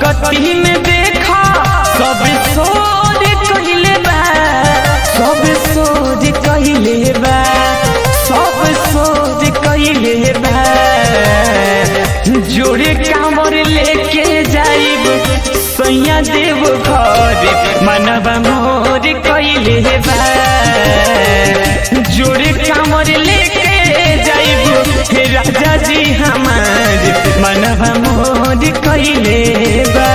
भगती में देखा सब सोच कहिले बा, सब सोच कहिले बा, सब सोच कहिले बा। जोड़े कामर लेके जाइब सैया देव घर मनवा मोर कहिले बा। जोड़े कामर लेके जाइब राजा जी हमार मनवा मोर कहिले बा।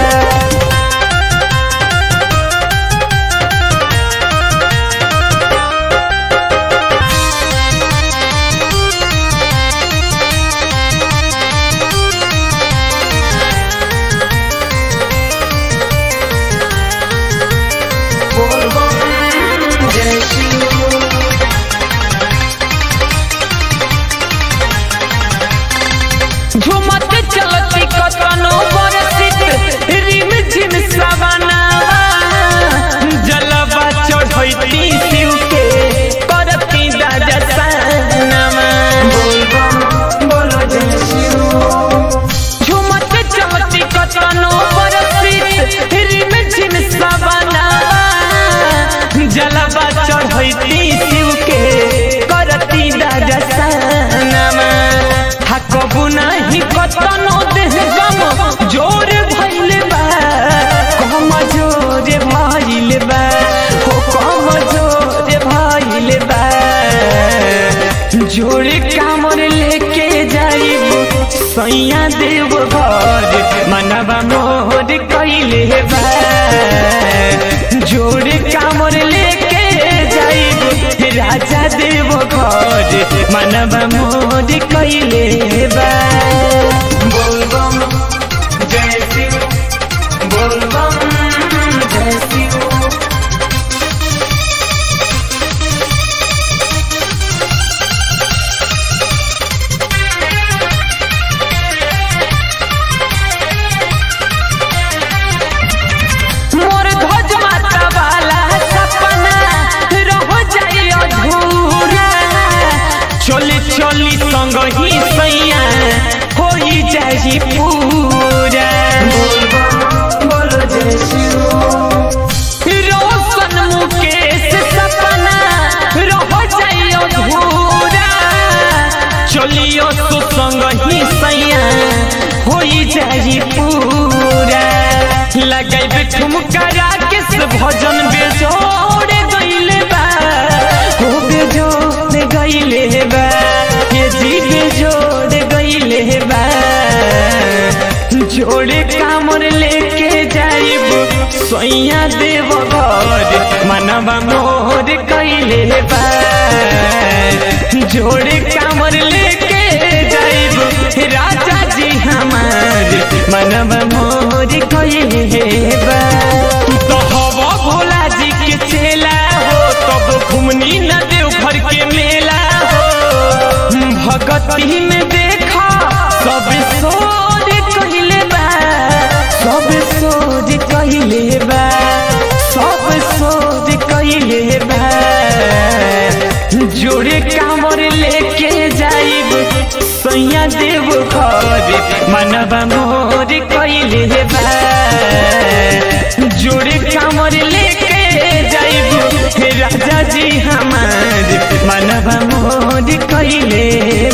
झुमत चलती कतनो बरसित रिम झिम सवनावा, जलवा चढ़ैती शिव के करती दादा सनवा। बोलो जय शिव। झुमत चलती कतनो बरसित रिम झिम सवनावा, जलवा चढ़ैती शिव के करती दादा सनवा। कबू नहीं कतनो देह गम जोर भइल बा, कम जोर भइल बा, हो कम जोर भइल बा। जोर कामर लेके जाइब सैया देव घर मनवा मोर कहिले बा। जोर कामर लेके जाइब राजा देव घर मनवा मोर कहिले बा। बोल बम जय शिव, बोल बम जय शिव। मोर ध्वज माता वाला सपना रह जाई अधूरा, चली चली संग ही सैया होई जाई पूरा। बोलो जय शिव। रोशन मुकेश सपना रह जाई अधूरा, चलियो तो संग ही सैया होई जाई पूरा। लगाइब ठुमका राकेश भजन बेजोड़ गइले बा, हो बेजोड़ गइले बा, ये जी बेजोड़ गइले बा। जोड़े कामर लेके जाइब सैया देव घर मनवा मोर कहिले बा। जोड़े कामर लेके जाइब राजा जी हमार मनवा मोर कहिले बा। तो हवा भोला जी के चेला हो, तब घुमनी न देव घर के मेला हो। भगती में देखा सब सोच कहिले बा, सब सोच कहिले बा, सब सोच कहिले बा। जोड़े कामर लेके जाइब सैया देव घर मनवा मोर कहिले बा। जोड़े कामर लेके जाइब राजा जी हमार मनवा मोर कहिले